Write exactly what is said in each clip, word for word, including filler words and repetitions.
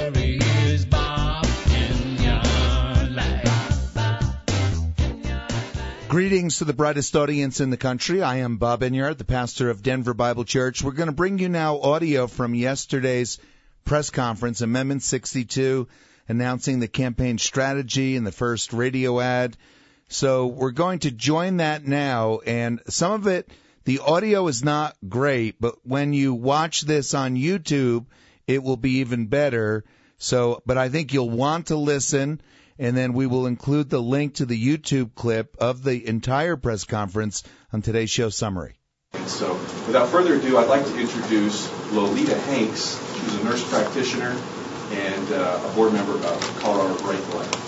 Here's Bob in your life. Greetings to the brightest audience in the country. I am Bob Enyart, the pastor of Denver Bible Church. We're going to bring you now audio from yesterday's press conference, Amendment sixty-two, announcing the campaign strategy and the first radio ad. So we're going to join that now, and some of it, the audio is not great, but when you watch this on YouTube, it will be even better. So, but I think you'll want to listen, and then we will include the link to the YouTube clip of the entire press conference on today's show summary. So, without further ado, I'd like to introduce Lolita Hanks. She's a nurse practitioner and uh, a board member of Colorado Rifle Alliance.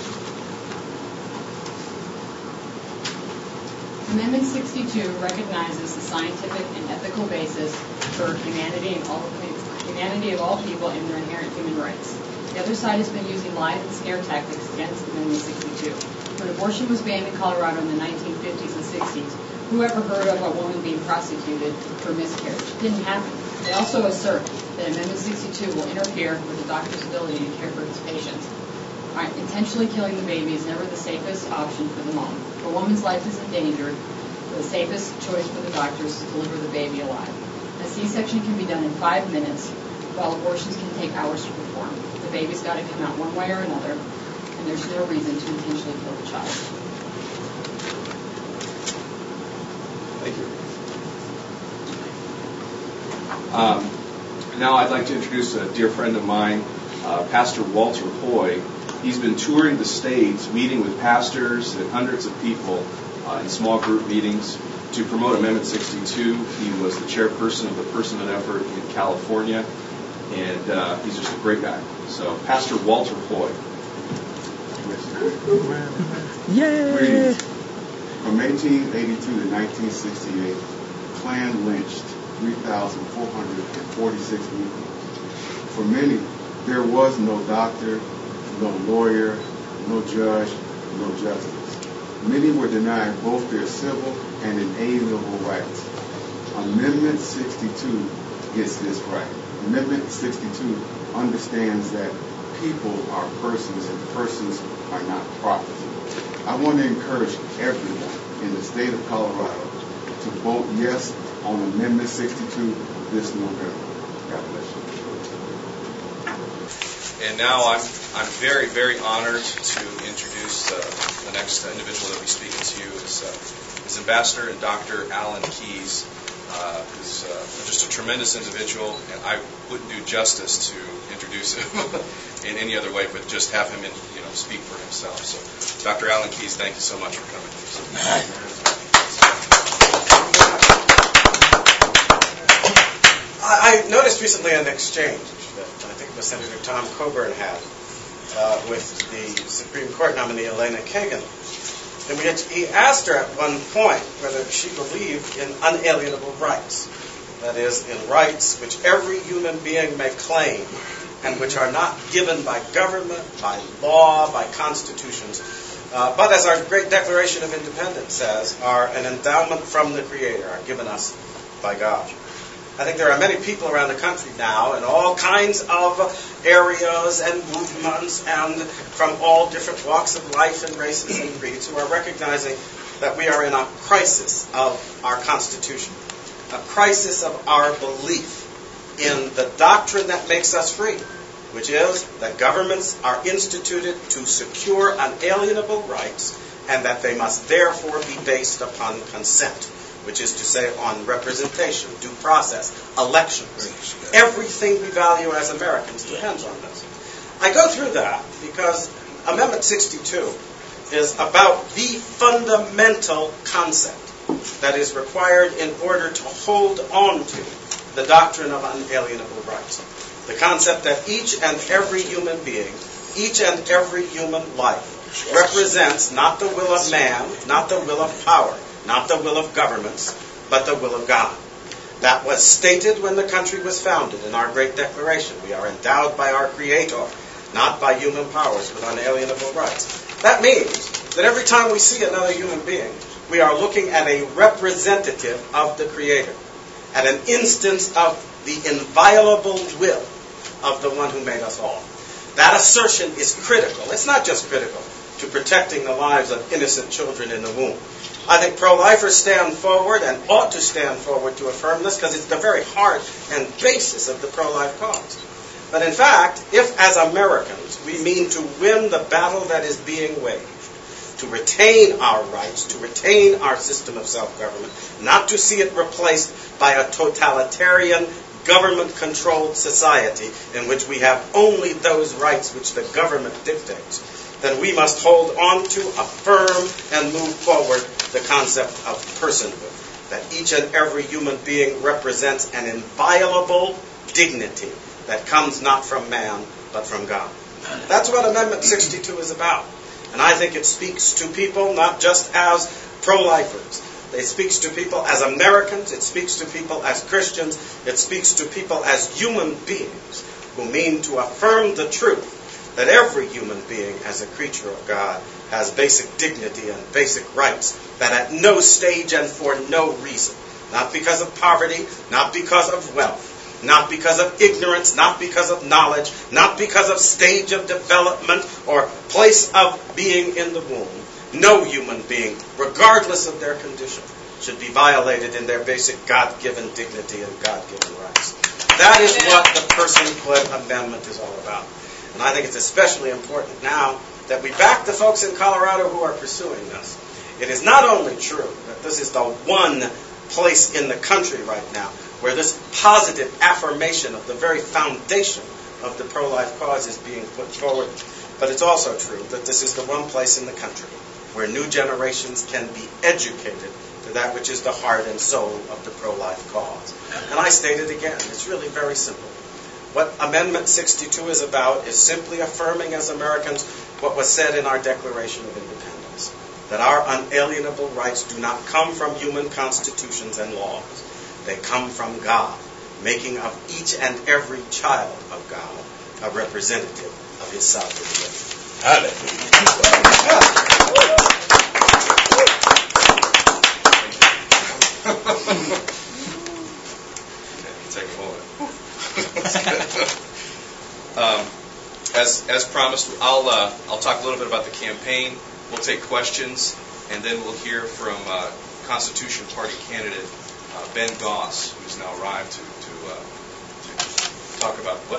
Amendment sixty-two recognizes the scientific and ethical basis for humanity and all humanity of all people and their inherent human rights. The other side has been using lies and scare tactics against Amendment sixty-two. When abortion was banned in Colorado in the nineteen fifties and sixties, whoever heard of a woman being prosecuted for miscarriage? It didn't happen. They also assert that Amendment sixty-two will interfere with the doctor's ability to care for his patients. Right, intentionally killing the baby is never the safest option for the mom. If a woman's life is endangered, the safest choice for the doctor is to deliver the baby alive. A C-section can be done in five minutes, while abortions can take hours to perform. The baby's got to come out one way or another, and there's no reason to intentionally kill the child. Thank you. Um, now I'd like to introduce a dear friend of mine, uh, Pastor Walter Hoy. He's been touring the states, meeting with pastors and hundreds of people uh, in small group meetings to promote Amendment sixty-two. He was the chairperson of the Personhood effort in California, and uh, he's just a great guy. So, Pastor Walter Hoy. Yay! From eighteen eighty-two to nineteen sixty-eight, Klan lynched three thousand four hundred forty-six Negroes. For many, there was no doctor, no lawyer, no judge, no justice. Many were denied both their civil and inalienable rights. Amendment sixty-two gets this right. Amendment sixty-two understands that people are persons and persons are not property. I want to encourage everyone in the state of Colorado to vote yes on Amendment sixty-two this November. God bless you. And now I'm I'm very, very honored to introduce uh, the next individual that will be speaking to you is, uh, is Ambassador and Doctor Alan Keyes, uh, who's uh, just a tremendous individual, and I wouldn't do justice to introduce him in any other way, but just have him, in, you know, speak for himself. So, Doctor Alan Keyes, thank you so much for coming. I noticed recently an exchange that I think it was Senator Tom Coburn had uh, with the Supreme Court nominee Elena Kagan. And we had to, he asked her at one point whether she believed in unalienable rights. That is, in rights which every human being may claim and which are not given by government, by law, by constitutions, uh, but as our great Declaration of Independence says, are an endowment from the Creator, are given us by God. I think there are many people around the country now in all kinds of areas and movements and from all different walks of life and races and creeds who are recognizing that we are in a crisis of our Constitution, a crisis of our belief in the doctrine that makes us free, which is that governments are instituted to secure unalienable rights and that they must therefore be based upon consent, which is to say on representation, due process, elections. Everything we value as Americans depends on this. I go through that because Amendment sixty-two is about the fundamental concept that is required in order to hold on to the doctrine of unalienable rights. The concept that each and every human being, each and every human life represents not the will of man, not the will of power, not the will of governments, but the will of God. That was stated when the country was founded in our great declaration. We are endowed by our Creator, not by human powers, with unalienable rights. That means that every time we see another human being, we are looking at a representative of the Creator, at an instance of the inviolable will of the one who made us all. That assertion is critical. It's not just critical to protecting the lives of innocent children in the womb. I think pro-lifers stand forward and ought to stand forward to affirm this because it's the very heart and basis of the pro-life cause. But in fact, if as Americans we mean to win the battle that is being waged, to retain our rights, to retain our system of self-government, not to see it replaced by a totalitarian, government-controlled society in which we have only those rights which the government dictates, then we must hold on to, affirm, and move forward the concept of personhood, that each and every human being represents an inviolable dignity that comes not from man, but from God. That's what Amendment sixty-two is about. And I think it speaks to people not just as pro-lifers. It speaks to people as Americans. It speaks to people as Christians. It speaks to people as human beings who mean to affirm the truth that every human being as a creature of God has basic dignity and basic rights, that at no stage and for no reason, not because of poverty, not because of wealth, not because of ignorance, not because of knowledge, not because of stage of development or place of being in the womb, no human being, regardless of their condition, should be violated in their basic God-given dignity and God-given rights. That is what the Personhood Amendment is all about. And I think it's especially important now that we back the folks in Colorado who are pursuing this. It is not only true that this is the one place in the country right now where this positive affirmation of the very foundation of the pro-life cause is being put forward, but it's also true that this is the one place in the country where new generations can be educated to that which is the heart and soul of the pro-life cause. And I state it again, it's really very simple. What Amendment sixty-two is about is simply affirming as Americans what was said in our Declaration of Independence, that our unalienable rights do not come from human constitutions and laws. They come from God, making of each and every child of God a representative of His sovereign will. Hallelujah. Take a moment. um, as as promised, I'll uh, I'll talk a little bit about the campaign. We'll take questions, and then we'll hear from uh, Constitution Party candidate uh, Ben Goss, who's now arrived to to, uh, to talk about what.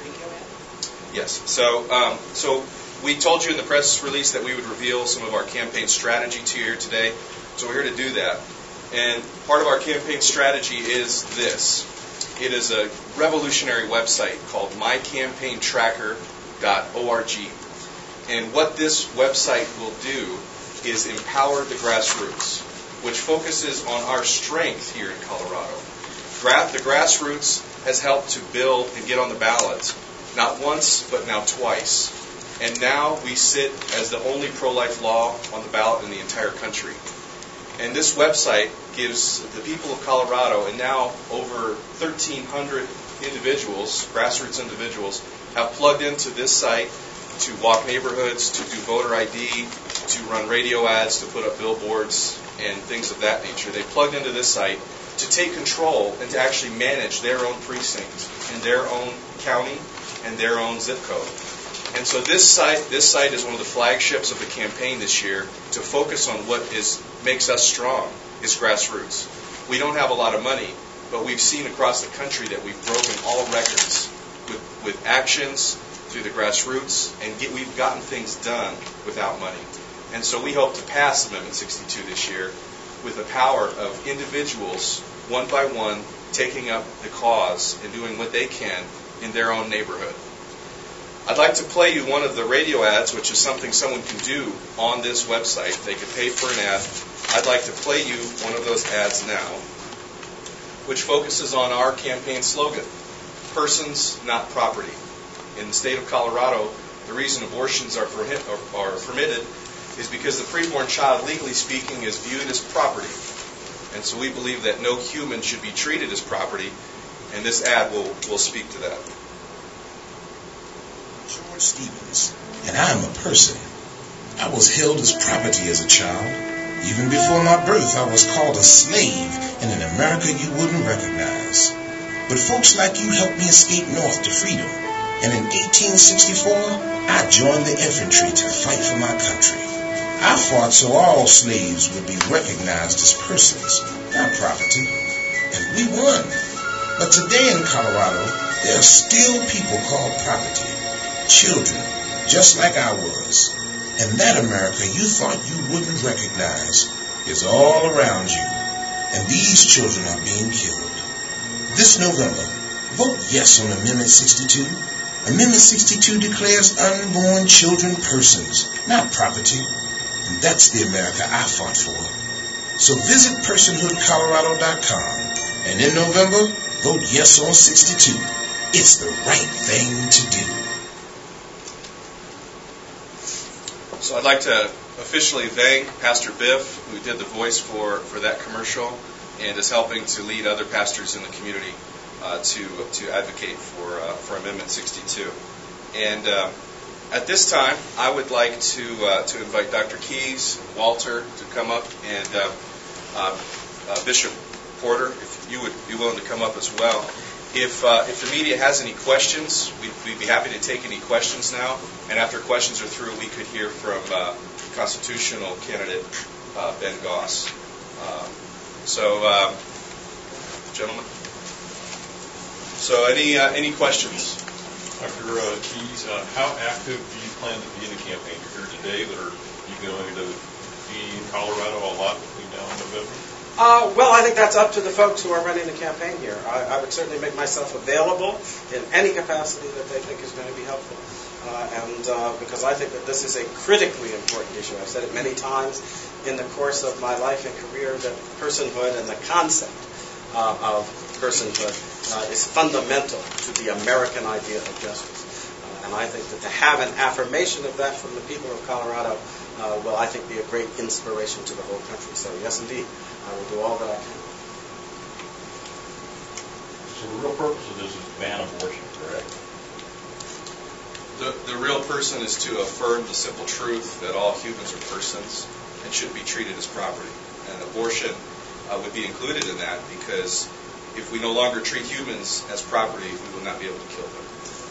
Yes. So um, so we told you in the press release that we would reveal some of our campaign strategy to you here today. So we're here to do that. And part of our campaign strategy is this. It is a revolutionary website called my campaign tracker dot org. And what this website will do is empower the grassroots, which focuses on our strength here in Colorado. Gra- the grassroots has helped to build and get on the ballot, not once, but now twice. And now we sit as the only pro-life law on the ballot in the entire country. And this website gives the people of Colorado, and now over thirteen hundred individuals, grassroots individuals, have plugged into this site to walk neighborhoods, to do voter I D, to run radio ads, to put up billboards, and things of that nature. They plugged into this site to take control and to actually manage their own precinct in their own county and their own zip code. And so this site, this site is one of the flagships of the campaign this year to focus on what is makes us strong, is grassroots. We don't have a lot of money, but we've seen across the country that we've broken all records with, with actions through the grassroots, and get, we've gotten things done without money. And so we hope to pass Amendment sixty-two this year with the power of individuals, one by one, taking up the cause and doing what they can in their own neighborhood. I'd like to play you one of the radio ads, which is something someone can do on this website. They can pay for an ad. I'd like to play you one of those ads now, which focuses on our campaign slogan, persons, not property. In the state of Colorado, the reason abortions are, prohi- are, are permitted is because the preborn child, legally speaking, is viewed as property. And so we believe that no human should be treated as property, and this ad will, will speak to that. George Stevens, and I am a person. I was held as property as a child. Even before my birth, I was called a slave in an America you wouldn't recognize. But folks like you helped me escape north to freedom. And in eighteen sixty-four, I joined the infantry to fight for my country. I fought so all slaves would be recognized as persons, not property. And we won. But today in Colorado, there are still people called property. Children, just like I was. And that America you thought you wouldn't recognize is all around you. And these children are being killed. This November, vote yes on Amendment sixty-two. Amendment sixty-two declares unborn children persons, not property. And that's the America I fought for. So visit personhood colorado dot com. And in November, vote yes on sixty-two. It's the right thing to do. So I'd like to officially thank Pastor Biff, who did the voice for, for that commercial and is helping to lead other pastors in the community uh, to to advocate for uh, for Amendment sixty-two. And uh, at this time, I would like to uh, to invite Doctor Keys, Walter, to come up, and uh, uh, uh, Bishop Porter, if you would be willing to come up as well. If uh, if the media has any questions, we'd, we'd be happy to take any questions now. And after questions are through, we could hear from uh, constitutional candidate uh, Ben Goss. Uh, so, uh, gentlemen. So, any uh, any questions? Doctor Uh, Keys, uh, how active do you plan to be in the campaign? You're here today, but are you going to be in Colorado a lot between now and November? Uh, well, I think that's up to the folks who are running the campaign here. I, I would certainly make myself available in any capacity that they think is going to be helpful. Uh, and uh, because I think that this is a critically important issue. I've said it many times in the course of my life and career that personhood and the concept uh, of personhood uh, is fundamental to the American idea of justice. Uh, and I think that to have an affirmation of that from the people of Colorado uh, will, I think, be a great inspiration to the whole country. So, yes, indeed, I will do all that I can. So the real purpose of this is to ban abortion, correct? The, the real person is to affirm the simple truth that all humans are persons and should be treated as property. And abortion uh, would be included in that because if we no longer treat humans as property, we will not be able to kill them.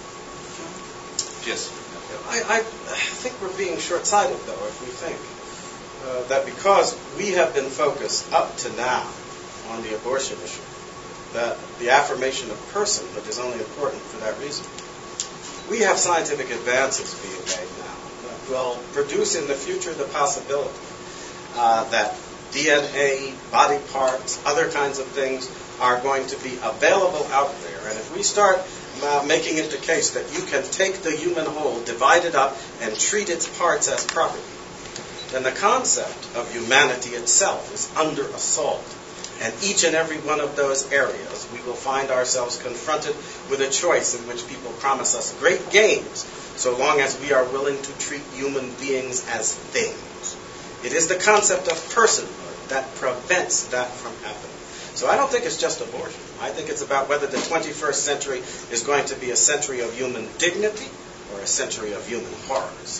Yes? I, I think we're being short-sighted, though, if we think uh, that because we have been focused up to now on the abortion issue, that the affirmation of personhood is only important for that reason. We have scientific advances being made now that will produce in the future the possibility uh, that D N A, body parts, other kinds of things are going to be available out there. And if we start uh, making it the case that you can take the human whole, divide it up, and treat its parts as property, then the concept of humanity itself is under assault. And each and every one of those areas, we will find ourselves confronted with a choice in which people promise us great gains, so long as we are willing to treat human beings as things. It is the concept of personhood that prevents that from happening. So I don't think it's just abortion. I think it's about whether the twenty-first century is going to be a century of human dignity or a century of human horrors.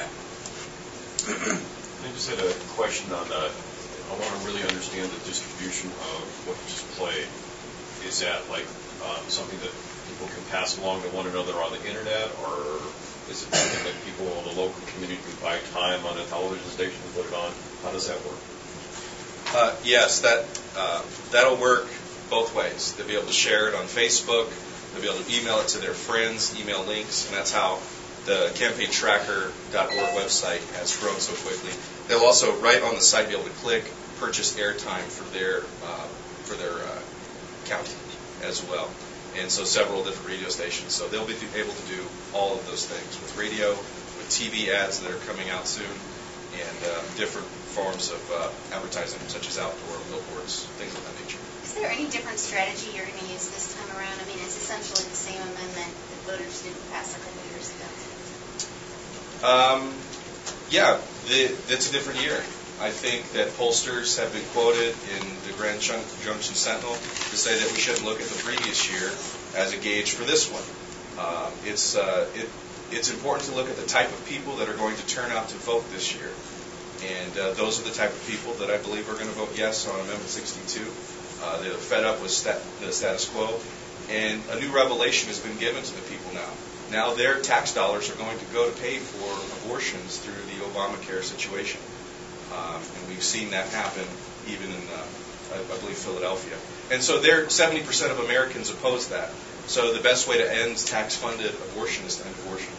I just had a question on that. I want to really understand the distribution of what you just played. Is that like um, something that people can pass along to one another on the internet, or is it something that people in the local community can buy time on a television station and put it on? How does that work? Uh, yes, that uh, that'll work both ways. They'll be able to share it on Facebook. They'll be able to email it to their friends, email links, and that's how the campaign tracker dot org website has grown so quickly. They'll also, right on the site, be able to click purchase airtime for their uh, for their uh, county as well. And so several different radio stations. So they'll be able to do all of those things with radio, with T V ads that are coming out soon, and uh, different forms of uh, advertising such as outdoor billboards, things of that nature. Is there any different strategy you're going to use this time around? I mean, it's essentially the same amendment that voters didn't pass a couple years ago. Um, yeah, the, it's a different year. I think that pollsters have been quoted in the Grand Junction Sentinel to say that we shouldn't look at the previous year as a gauge for this one. Uh, it's uh, it, it's important to look at the type of people that are going to turn out to vote this year. And uh, those are the type of people that I believe are going to vote yes on Amendment sixty-two. Uh, they're fed up with stat- the status quo. And a new revelation has been given to the people now. now their tax dollars are going to go to pay for abortions through the Obamacare situation. Um, and we've seen that happen even in, uh, I, I believe, Philadelphia. And so there, seventy percent of Americans oppose that. So the best way to end tax-funded abortion is to end abortion.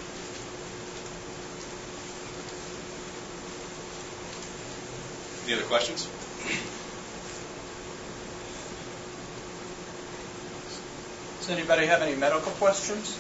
Any other questions? Does anybody have any medical questions?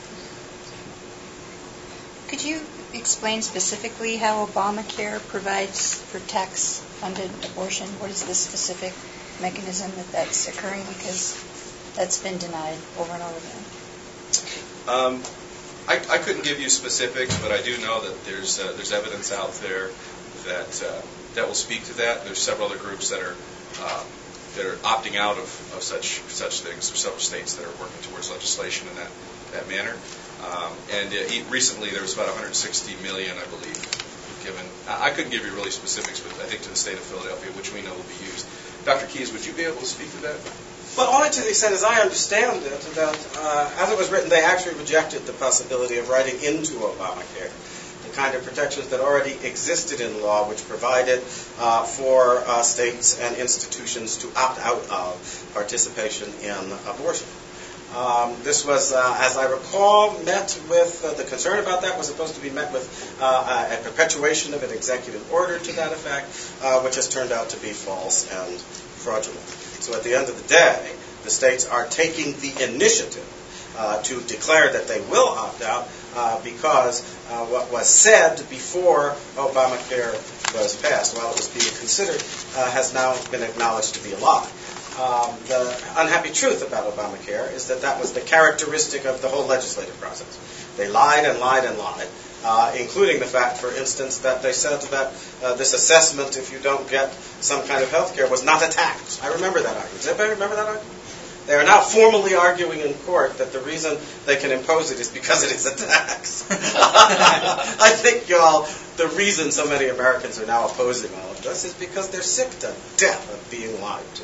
Could you explain specifically how Obamacare provides for tax-funded abortion? What is the specific mechanism that that's occurring? Because that's been denied over and over again. Um, I, I couldn't give you specifics, but I do know that there's uh, there's evidence out there that uh, that will speak to that. There's several other groups that are uh, that are opting out of, of such such things. There's several states that are working towards legislation in that that manner. Um, and uh, recently there was about one hundred sixty million, I believe, given. I couldn't give you really specifics, but I think to the state of Philadelphia, which we know will be used. Doctor Keyes, would you be able to speak to that? Well, all I to the extent as I understand it, that uh, as it was written, they actually rejected the possibility of writing into Obamacare the kind of protections that already existed in law, which provided uh, for uh, states and institutions to opt out of participation in abortion. Um, this was, uh, as I recall, met with, uh, the concern about that was supposed to be met with uh, a perpetuation of an executive order to that effect, uh, which has turned out to be false and fraudulent. So at the end of the day, the states are taking the initiative uh, to declare that they will opt out uh, because uh, what was said before Obamacare was passed, while it was being considered, uh, has now been acknowledged to be a lie. Um, the unhappy truth about Obamacare is that that was the characteristic of the whole legislative process. They lied and lied and lied, uh, including the fact, for instance, that they said that uh, this assessment, if you don't get some kind of health care, was not a tax. I remember that argument. Does anybody remember that argument? They are now formally arguing in court that the reason they can impose it is because it is a tax. I think, y'all, the reason so many Americans are now opposing all of this is because they're sick to death of being lied to.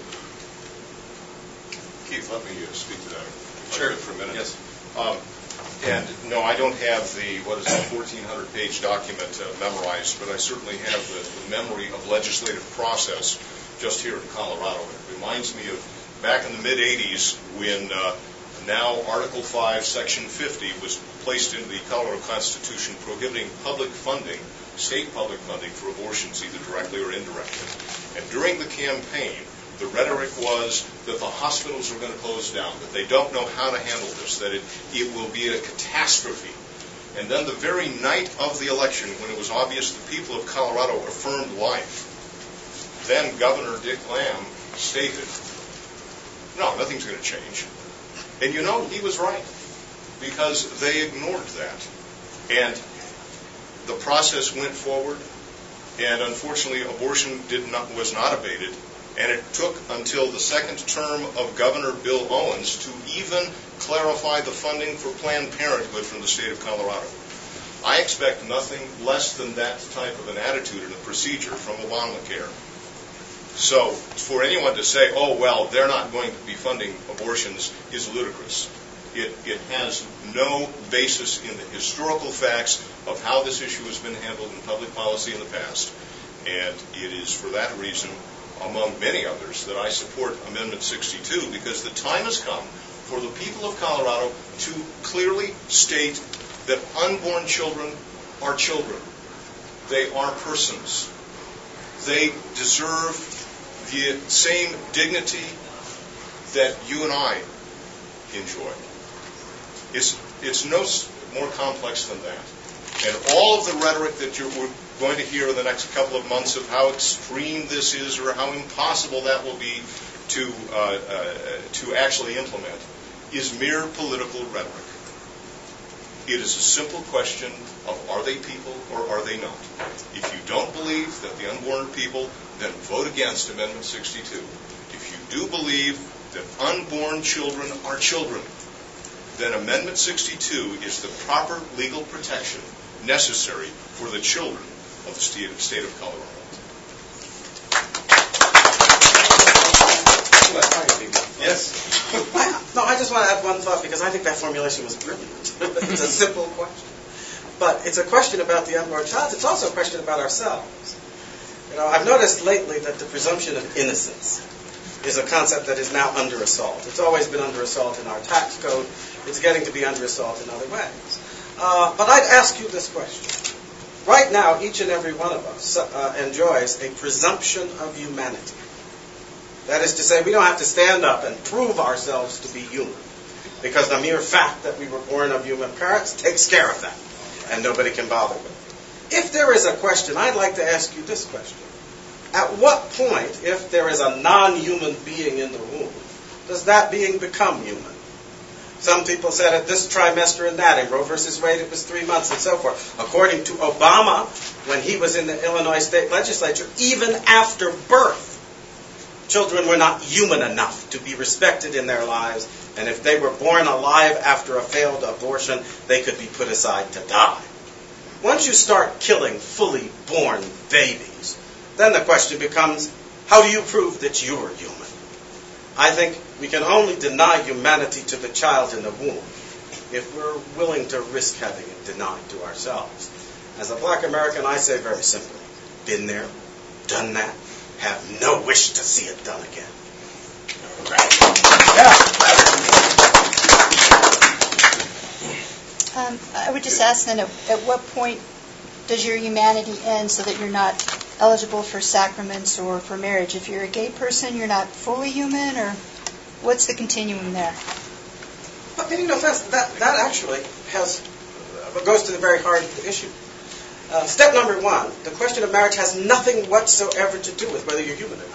Keith, let me uh, speak to that Sure. for a minute. Yes. Um, and no, I don't have the, what is it, fourteen hundred page document uh, memorized, but I certainly have the, the memory of legislative process just here in Colorado. It reminds me of back in the mid eighties when uh, now Article five, Section fifty was placed into the Colorado Constitution prohibiting public funding, state public funding for abortions, either directly or indirectly. And during the campaign, the rhetoric was that the hospitals are going to close down, that they don't know how to handle this, that it, it will be a catastrophe. And then the very night of the election, when it was obvious the people of Colorado affirmed life, then Governor Dick Lamb stated, no, nothing's going to change. And you know, he was right, because they ignored that. And the process went forward, and unfortunately abortion did not, was not abated. And it took until the second term of Governor Bill Owens to even clarify the funding for Planned Parenthood from the state of Colorado. I expect nothing less than that type of an attitude and a procedure from Obamacare. So for anyone to say, oh, well, they're not going to be funding abortions is ludicrous. It, it has no basis in the historical facts of how this issue has been handled in public policy in the past. And it is for that reason, among many others, that I support Amendment sixty-two, because the time has come for the people of Colorado to clearly state that unborn children are children. They are persons. They deserve the same dignity that you and I enjoy. It's, it's no more complex than that. And all of the rhetoric that you're going to hear in the next couple of months of how extreme this is or how impossible that will be to uh, uh, to actually implement is mere political rhetoric. It is a simple question of are they people or are they not? If you don't believe that the unborn are people, then vote against Amendment sixty-two. If you do believe that unborn children are children, then Amendment sixty-two is the proper legal protection necessary for the children of the state of, state of Colorado. Yes. Yes. I, no, I just want to add one thought because I think that formulation was brilliant. It's a simple question. But it's a question about the unborn child. It's also a question about ourselves. You know, I've noticed lately that the presumption of innocence is a concept that is now under assault. It's always been under assault in our tax code. It's getting to be under assault in other ways. Uh, but I'd ask you this question. Right now, each and every one of us uh, enjoys a presumption of humanity. That is to say, we don't have to stand up and prove ourselves to be human, because the mere fact that we were born of human parents takes care of that, and nobody can bother with it. If there is a question, I'd like to ask you this question. At what point, if there is a non-human being in the womb, does that being become human? Some people said at this trimester and that. In Roe versus Wade, it was three months and so forth. According to Obama, when he was in the Illinois state legislature, even after birth, children were not human enough to be respected in their lives. And if they were born alive after a failed abortion, they could be put aside to die. Once you start killing fully born babies, then the question becomes, how do you prove that you are human? I think we can only deny humanity to the child in the womb if we're willing to risk having it denied to ourselves. As a black American, I say very simply, been there, done that, have no wish to see it done again. Um, I would just ask then, at, at what point does your humanity end so that you're not eligible for sacraments or for marriage? If you're a gay person, you're not fully human, or what's the continuum there? But you know, that, that actually has goes to the very heart of the issue. Uh, step number one, the question of marriage has nothing whatsoever to do with whether you're human or not.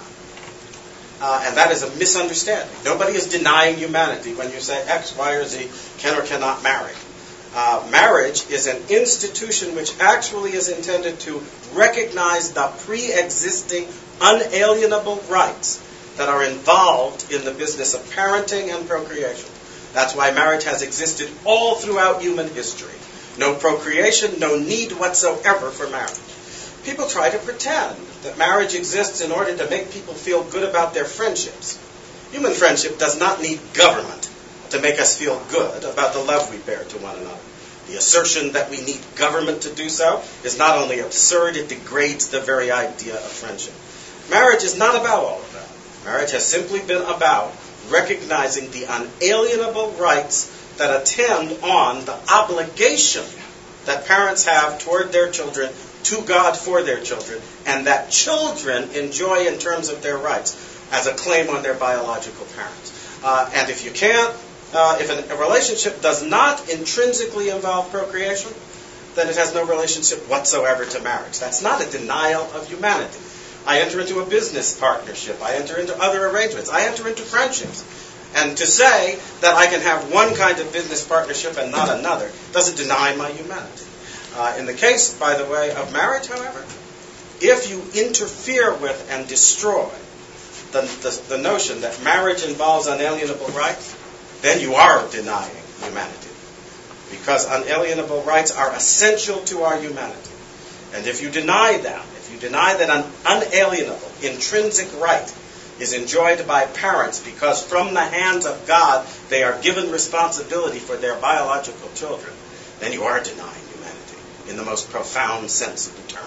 Uh, and that is a misunderstanding. Nobody is denying humanity when you say X, Y, or Z can or cannot marry. Uh, marriage is an institution which actually is intended to recognize the pre-existing unalienable rights that are involved in the business of parenting and procreation. That's why marriage has existed all throughout human history. No procreation, no need whatsoever for marriage. People try to pretend that marriage exists in order to make people feel good about their friendships. Human friendship does not need government to make us feel good about the love we bear to one another. The assertion that we need government to do so is not only absurd, it degrades the very idea of friendship. Marriage is not about all of that. Marriage has simply been about recognizing the unalienable rights that attend on the obligation that parents have toward their children, to God for their children, and that children enjoy in terms of their rights as a claim on their biological parents. Uh, and if you can't, uh, if an, a relationship does not intrinsically involve procreation, then it has no relationship whatsoever to marriage. That's not a denial of humanity. I enter into a business partnership. I enter into other arrangements. I enter into friendships. And to say that I can have one kind of business partnership and not another doesn't deny my humanity. Uh, in the case, by the way, of marriage, however, if you interfere with and destroy the, the, the notion that marriage involves unalienable rights, then you are denying humanity. Because unalienable rights are essential to our humanity. And if you deny them, if you deny that an unalienable, intrinsic right is enjoyed by parents because from the hands of God they are given responsibility for their biological children, then you are denying humanity in the most profound sense of the term.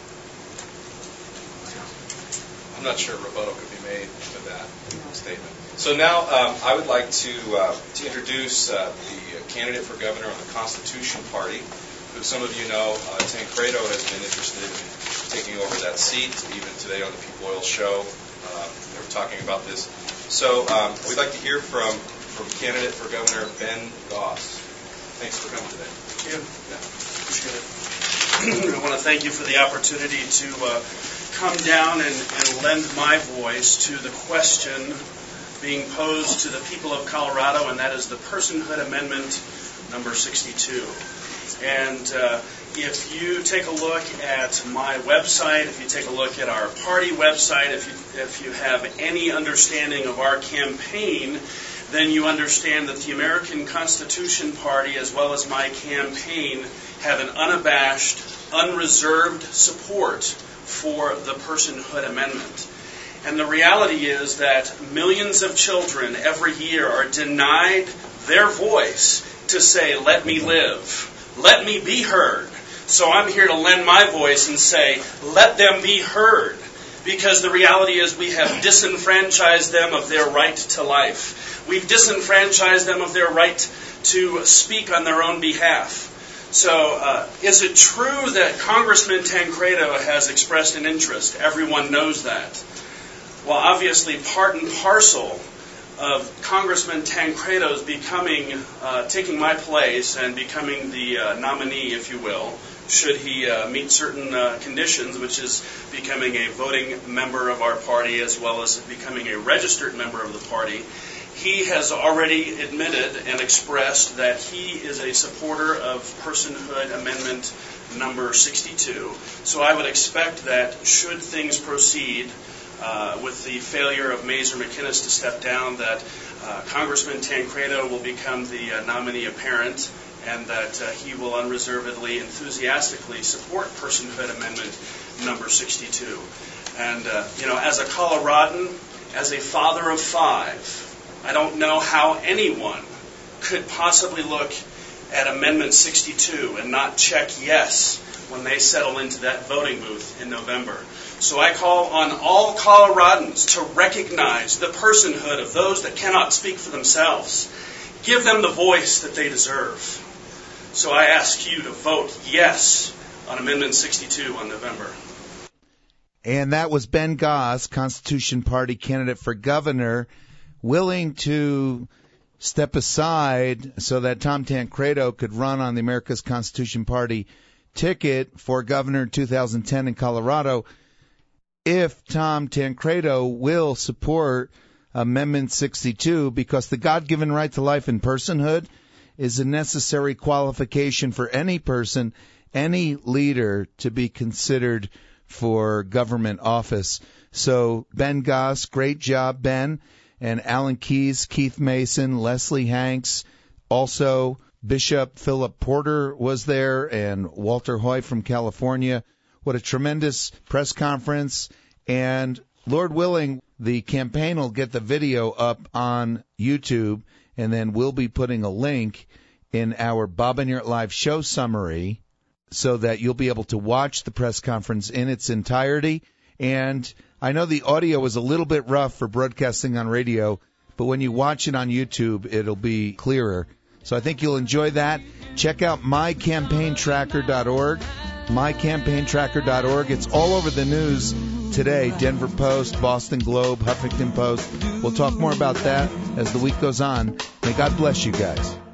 I'm not sure a rebuttal could be made to that statement. So now um, I would like to uh, to introduce uh, the candidate for governor on the Constitution Party, who some of you know, uh, Tancredo has been interested in taking over that seat. Even today on the Peak Oil show, uh, they were talking about this. So um, we'd like to hear from, from candidate for Governor Ben Goss. Thanks for coming today. Thank you. Yeah, appreciate it. I want to thank you for the opportunity to uh, come down and, and lend my voice to the question being posed to the people of Colorado, and that is the Personhood Amendment number sixty-two. And uh, if you take a look at my website, if you take a look at our party website, if you, if you have any understanding of our campaign, then you understand that the American Constitution Party, as well as my campaign, have an unabashed, unreserved support for the Personhood Amendment. And the reality is that millions of children every year are denied their voice to say, let me live, let me be heard. So I'm here to lend my voice and say, let them be heard. Because the reality is we have disenfranchised them of their right to life. We've disenfranchised them of their right to speak on their own behalf. So uh, is it true that Congressman Tancredo has expressed an interest? Everyone knows that. Well, obviously, part and parcel of Congressman Tancredo's becoming, uh, taking my place and becoming the uh, nominee, if you will, should he uh, meet certain uh, conditions, which is becoming a voting member of our party as well as becoming a registered member of the party. He has already admitted and expressed that he is a supporter of Personhood Amendment number sixty-two. So I would expect that should things proceed uh, with the failure of Mazer McInnes to step down, that uh, Congressman Tancredo will become the uh, nominee apparent, and that uh, he will unreservedly, enthusiastically support Personhood Amendment number sixty-two. And, uh, you know, as a Coloradan, as a father of five, I don't know how anyone could possibly look at Amendment sixty-two and not check yes when they settle into that voting booth in November. So I call on all Coloradans to recognize the personhood of those that cannot speak for themselves. Give them the voice that they deserve. So I ask you to vote yes on Amendment sixty-two on November. And that was Ben Goss, Constitution Party candidate for governor, willing to step aside so that Tom Tancredo could run on the America's Constitution Party ticket for governor in two thousand ten in Colorado if Tom Tancredo will support Amendment sixty-two, because the God-given right to life and personhood is a necessary qualification for any person, any leader, to be considered for government office. So Ben Goss, great job, Ben. And Alan Keyes, Keith Mason, Leslie Hanks, also Bishop Philip Porter was there, and Walter Hoy from California. What a tremendous press conference. And Lord willing, the campaign will get the video up on YouTube, and then we'll be putting a link in our Bob and Yurt Live show summary so that you'll be able to watch the press conference in its entirety. And I know the audio was a little bit rough for broadcasting on radio, but when you watch it on YouTube, it'll be clearer. So I think you'll enjoy that. Check out my campaign tracker dot org, my campaign tracker dot org. It's all over the news today. Denver Post, Boston Globe, Huffington Post. We'll talk more about that as the week goes on. May God bless you guys.